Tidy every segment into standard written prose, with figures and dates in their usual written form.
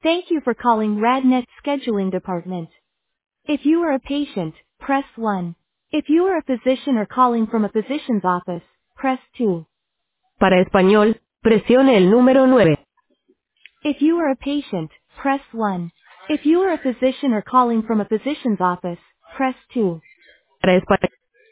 Thank you for calling RadNet Scheduling Department. If you are a patient, press 1. If you are a physician or calling from a physician's office, press 2. Para español, presione el número 9. If you are a patient, press 1. If you are a physician or calling from a physician's office, press 2. Para español.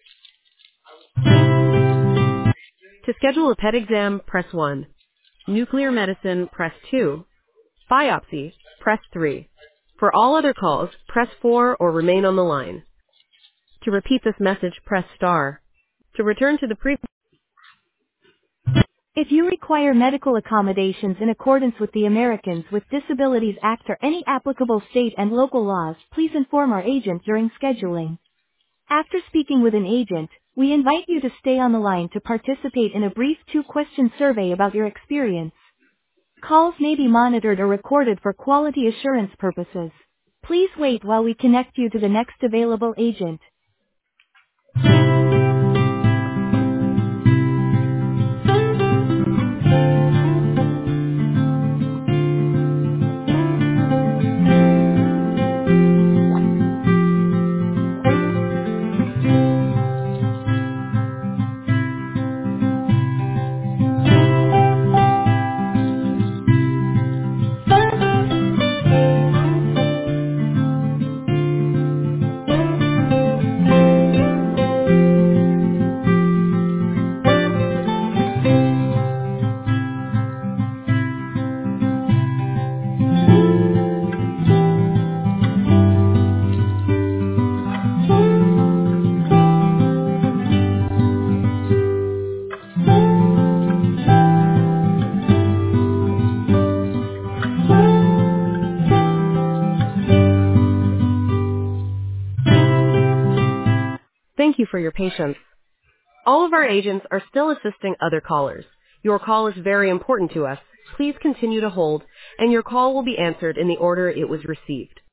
To schedule a PET exam, press 1. Nuclear medicine, press 2. Biopsy, press 3. For all other calls, press 4 or remain on the line. To repeat this message, press star. To return to the previous. If you require medical accommodations in accordance with the Americans with Disabilities Act or any applicable state and local laws, please inform our agent during scheduling. After speaking with an agent, we invite you to stay on the line to participate in a brief 2-question survey about your experience. Calls may be monitored or recorded for quality assurance purposes. Please wait while we connect you to the next available agent. Thank you for your patience. All of our agents are still assisting other callers. Your call is very important to us. Please continue to hold, and your call will be answered in the order it was received.